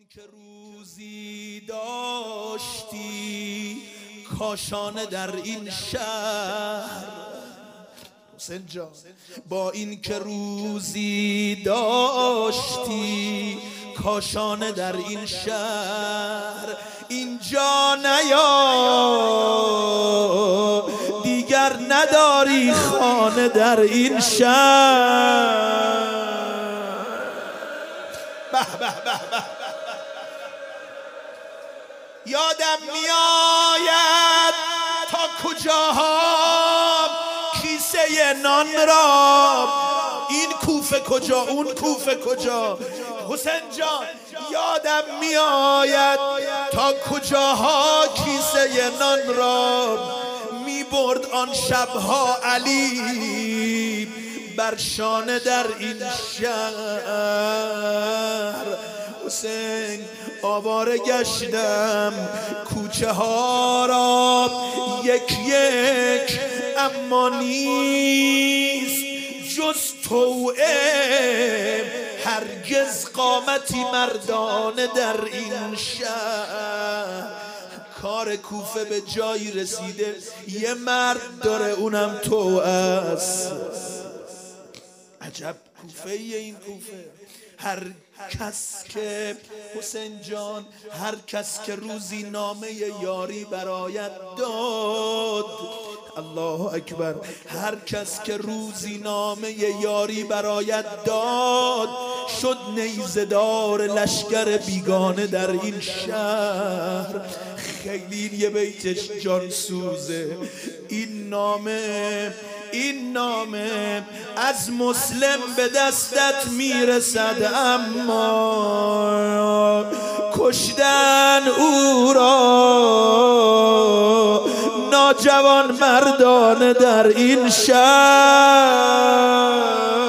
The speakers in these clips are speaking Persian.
که روزی داشتی کاشانه در این شهر، حسین جان با این که روزی داشتی کاشانه در این شهر، اینجا نیا دیگر نداری خانه در این شهر. به به به به یادم میآید تا کجاها کیسه نان را، این کوفه کجا اون کوفه کجا. حسین جان یادم میآید تا کجاها کیسه نان را می برد آن شبها علی بر شانه در این شهر. حسین آواره گشتم کوچه ها را یک یک، اما نیست جز توئه هرگز قامتی مردانه در این شهر. کار کوفه به جایی رسیده یه مرد داره اونم تو است. عجب کوفه این کوفه. هر کس که حسین جان هر کس که روزی نامه یاری برایت داد، الله اکبر، هر کس که روزی نامه یاری برایت داد شد نیزدار لشکر بیگانه در این شهر. خیلی یه بیتش جان سوزه. این نامه از مسلم به دستت میرسد، اما کشتن او را ناجوان مردانه در این شهر.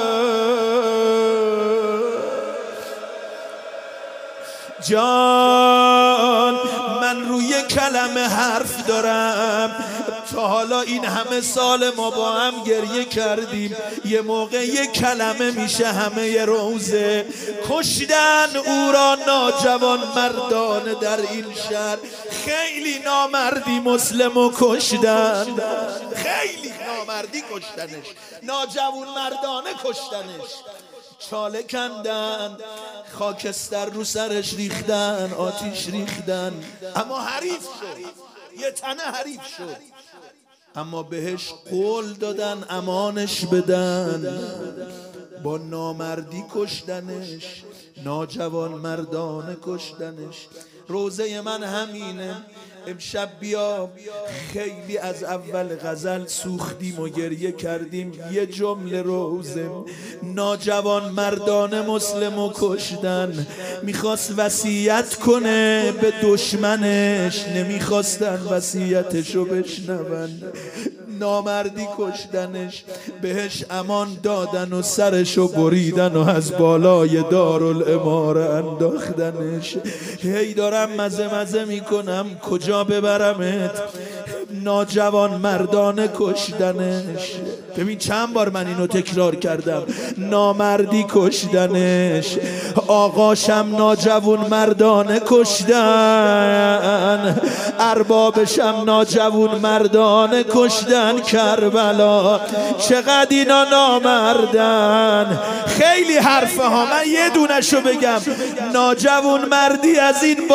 جان من روی کلمه حرف دارم. تا حالا این همه سال ما با هم گریه کردیم، یه موقع یه کلمه میشه همه ی روزه. کشتن او را ناجوان مردانه در این شهر. خیلی نامردی مسلمو کشتن، خیلی نامردی کشتنش، ناجوان مردانه کشتنش. چاله کندن، خاکستر رو سرش ریختن، آتیش ریختن، اما حریف شد، یه تنه حریف شد، اما بهش قول دادن امانش بدن. با نامردی کشتنش، ناجوان مردانه کشتنش. روزه من همینه. امشب بیا، خیلی از اول غزل سوختیم و گریه کردیم. یه جمله روزه، ناجوان مردانه مسلمو کشتن. میخواست وصیت کنه به دشمنش، نمیخواستن وصیتشو بشنون. نامردی کشتنش، بهش امان دادن و سرشو بریدن و از بالای دارالاماره انداختنش. هی دارم مزه میکنم کجا ببرمت. ناجوان مردانه کشتنش. ببین چند بار من اینو تکرار کردم. نامردی کشتنش، آقاشم ناجوان مردانه کشتن، اربابشم ناجوان مردانه کشتن. کربلا چقدر اینا نامردن. خیلی حرفه ها، من یه دونشو بگم. ناجوان مردی از این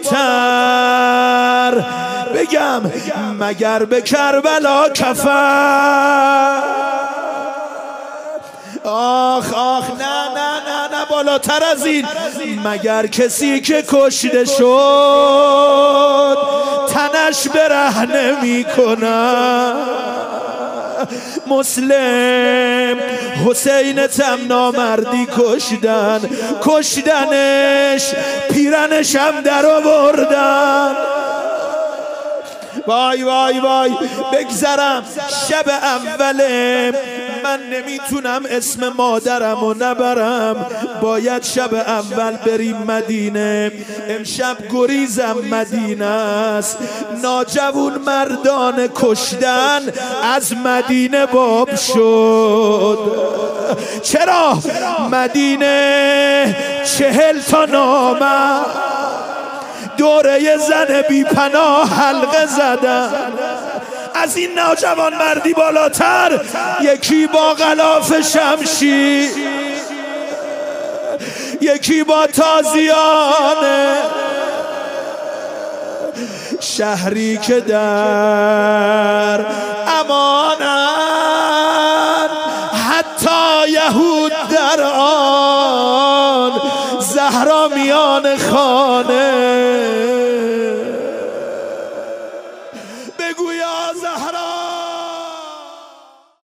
بالاتر بگم مگر به کربلا کفر. آخ آخ نه نه نه نه، بالاتر از این. مگر کسی که کشته شد تنش برهنه میکنن. مسلم حسینتم نامردی کشتنش، پیرنشم در آوردن. وای وای وای بگذرم شب اوله، من نمیتونم اسم مادرمو نبرم. باید شب اول بریم مدینه. امشب گریزم مدینه است. ناجوان مردان کشتن از مدینه باب شد. چرا؟ مدینه 40 تا نامه دوره زن بی پناه حلقه زدن. از این نوجوان مردی بالاتر یکی با غلاف شمشیر، یکی با تازیانه. شهری که در امانن، حتی یهود در آن، زهرا میان خانه.